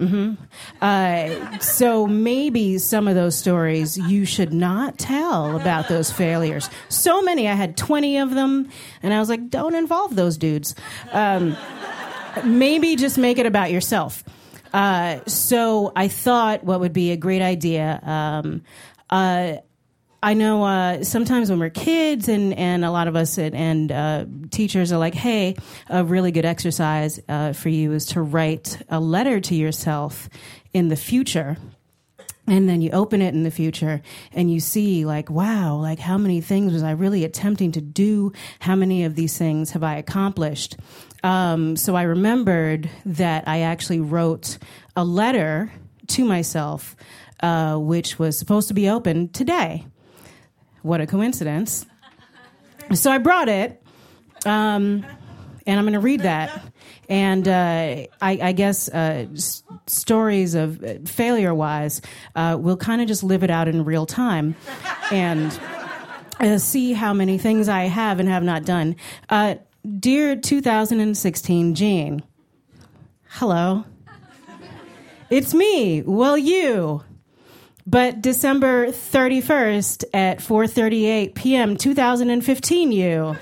so maybe some of those stories you should not tell about those failures. So many, I had 20 of them, and I was like, don't involve those dudes. Maybe just make it about yourself. So I thought what would be a great idea, I know sometimes when we're kids and a lot of us and teachers are like, hey, a really good exercise for you is to write a letter to yourself in the future. And then you open it in the future and you see like, wow, like how many things was I really attempting to do? How many of these things have I accomplished? So I remembered that I actually wrote a letter to myself, which was supposed to be opened today. What a coincidence. So I brought it, and I'm going to read that. And I guess stories of failure-wise, we'll kind of just live it out in real time and see how many things I have and have not done. Dear 2016 Jean, hello. It's me, well, you. But December 31st at 4:38 p.m. 2015, you.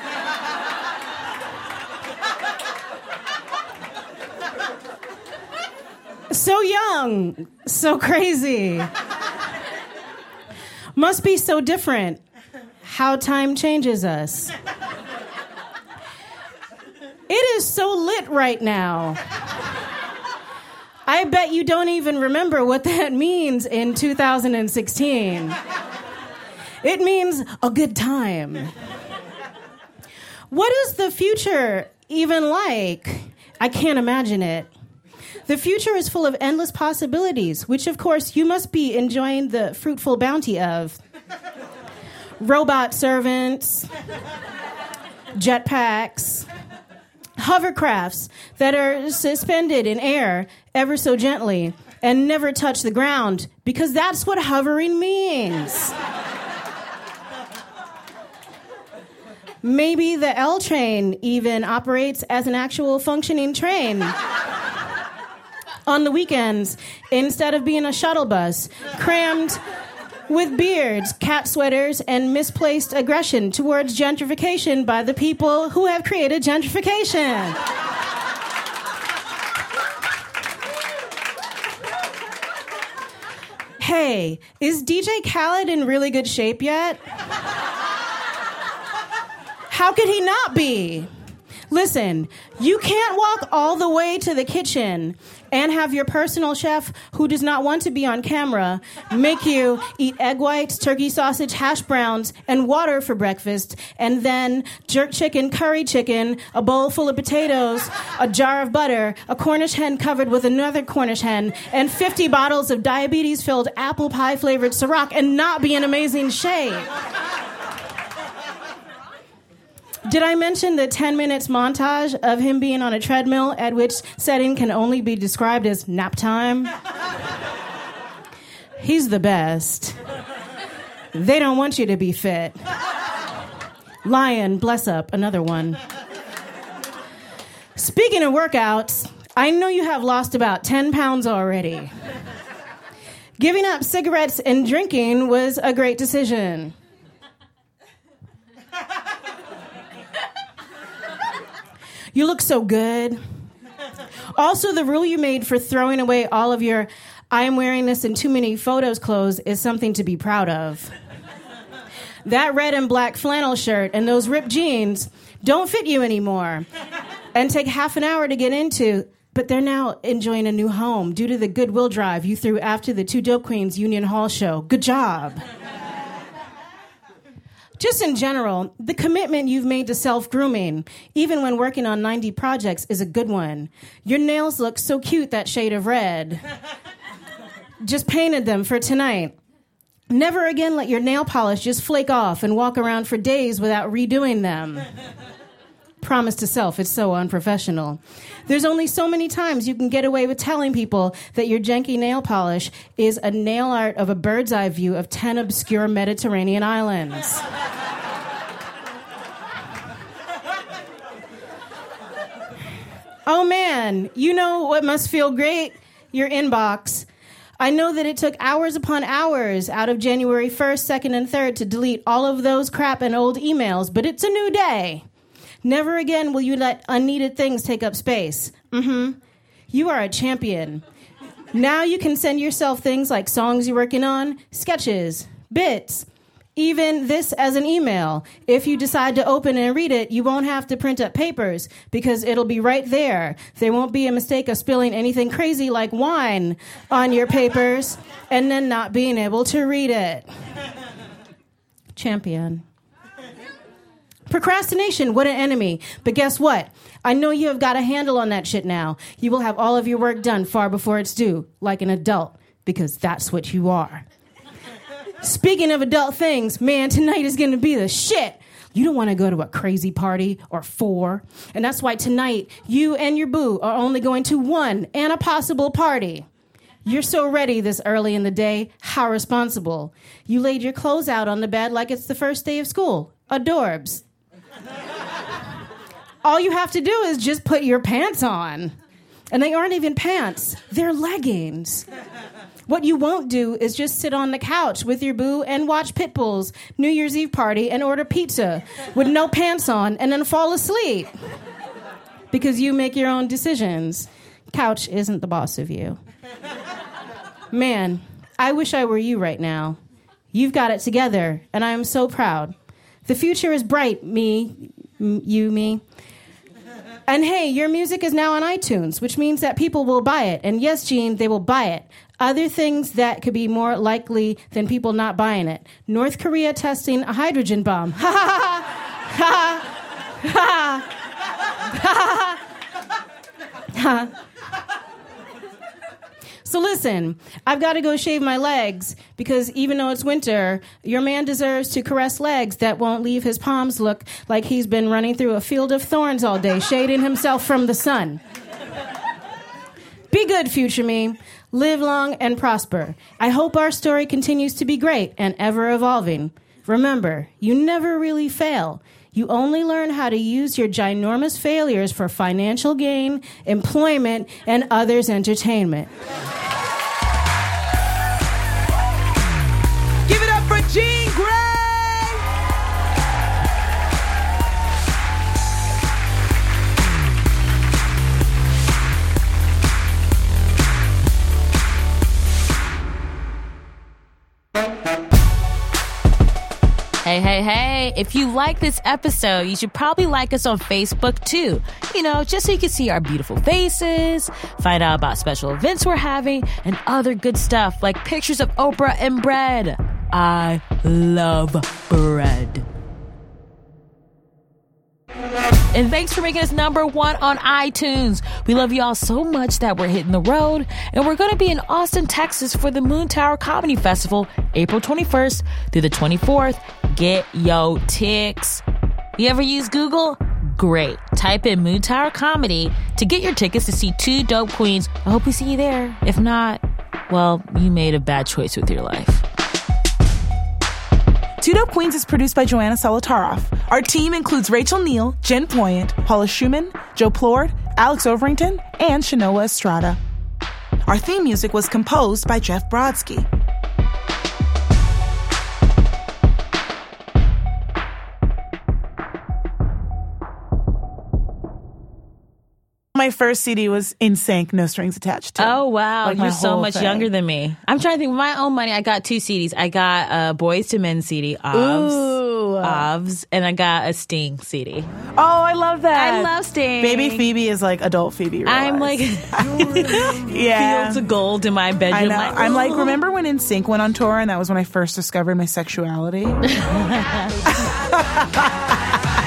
So young, so crazy. Must be so different. How time changes us. It is so lit right now. I bet you don't even remember what that means in 2016. It means a good time. What is the future even like? I can't imagine it. The future is full of endless possibilities, which of course you must be enjoying the fruitful bounty of. Robot servants, jetpacks, hovercrafts that are suspended in air ever so gently and never touch the ground, because that's what hovering means. Maybe the L train even operates as an actual functioning train on the weekends instead of being a shuttle bus crammed with beards, cat sweaters, and misplaced aggression towards gentrification by the people who have created gentrification. Hey, is DJ Khaled in really good shape yet? How could he not be? Listen, you can't walk all the way to the kitchen and have your personal chef, who does not want to be on camera, make you eat egg whites, turkey sausage, hash browns, and water for breakfast, and then jerk chicken, curry chicken, a bowl full of potatoes, a jar of butter, a Cornish hen covered with another Cornish hen, and 50 bottles of diabetes-filled apple pie-flavored Ciroc, and not be in amazing shape. Did I mention the 10 minutes montage of him being on a treadmill, at which setting can only be described as nap time? He's the best. They don't want you to be fit. Lion, bless up, another one. Speaking of workouts, I know you have lost about 10 pounds already. Giving up cigarettes and drinking was a great decision. You look so good. Also, the rule you made for throwing away all of your "I am wearing this in too many photos" clothes is something to be proud of. That red and black flannel shirt and those ripped jeans don't fit you anymore and take half an hour to get into, but they're now enjoying a new home due to the goodwill drive you threw after the Two Dope Queens Union Hall show. Good job. Just in general, the commitment you've made to self-grooming, even when working on 90 projects, is a good one. Your nails look so cute, that shade of red. Just painted them for tonight. Never again let your nail polish just flake off and walk around for days without redoing them. Promise to self, it's so unprofessional. There's only so many times you can get away with telling people that your janky nail polish is a nail art of a bird's eye view of 10 obscure Mediterranean islands. Oh man, you know what must feel great? Your inbox. I know that it took hours upon hours out of January 1st, 2nd, and 3rd to delete all of those crap and old emails, but it's a new day. Never again will you let unneeded things take up space. You are a champion. Now you can send yourself things like songs you're working on, sketches, bits, even this as an email. If you decide to open and read it, you won't have to print up papers because it'll be right there. There won't be a mistake of spilling anything crazy like wine on your papers and then not being able to read it. Champion. Procrastination, what an enemy. But guess what? I know you have got a handle on that shit now. You will have all of your work done far before it's due, like an adult, because that's what you are. Speaking of adult things, man, tonight is going to be the shit. You don't want to go to a crazy party or 4, and that's why tonight you and your boo are only going to one and a possible party. You're so ready this early in the day. How responsible. You laid your clothes out on the bed like it's the first day of school. Adorbs. All you have to do is just put your pants on. And they aren't even pants. They're leggings. What you won't do is just sit on the couch with your boo and watch Pitbull's New Year's Eve party and order pizza with no pants on and then fall asleep. Because you make your own decisions. Couch isn't the boss of you. Man, I wish I were you right now. You've got it together, and I am so proud. The future is bright, me. And hey, your music is now on iTunes, which means that people will buy it. And yes, Gene, they will buy it. Other things that could be more likely than people not buying it. North Korea testing a hydrogen bomb. Ha ha ha ha ha ha ha. So listen, I've got to go shave my legs because even though it's winter, your man deserves to caress legs that won't leave his palms look like he's been running through a field of thorns all day, shading himself from the sun. Be good, future me. Live long and prosper. I hope our story continues to be great and ever evolving. Remember, you never really fail. You only learn how to use your ginormous failures for financial gain, employment, and others' entertainment. Give it up for Jean Grae! Hey, if you like this episode, you should probably like us on Facebook too. You know, just so you can see our beautiful faces, find out about special events we're having, and other good stuff like pictures of Oprah and bread. I love bread. And thanks for making us #1 on iTunes. We love y'all so much that we're hitting the road, and we're going to be in Austin, Texas for the Moon Tower Comedy Festival, April 21st through the 24th. Get yo ticks. You ever use Google? Great. Type in Moon Tower Comedy to get your tickets to see 2 dope queens. I hope we see you there. If not, well, you made a bad choice with your life. 2 Dope Queens is produced by Joanna Solotaroff. Our team includes Rachel Neal, Jen Poyant, Paula Schumann, Joe Plord, Alex Overington, and Shanoa Estrada. Our theme music was composed by Jeff Brodsky. My first CD was In Sync, No Strings Attached. Oh, wow. Like you're so whole much thing. younger than me. I'm trying to think. With my own money, I got 2 CDs. I got Boys to Men CD, OVS, and I got a Sting CD. Oh, I love that. I love Sting. Baby Phoebe is like adult Phoebe. I'm like yeah. fields of gold in my bedroom. I know. I'm like, remember when In Sync went on tour and that was when I first discovered my sexuality?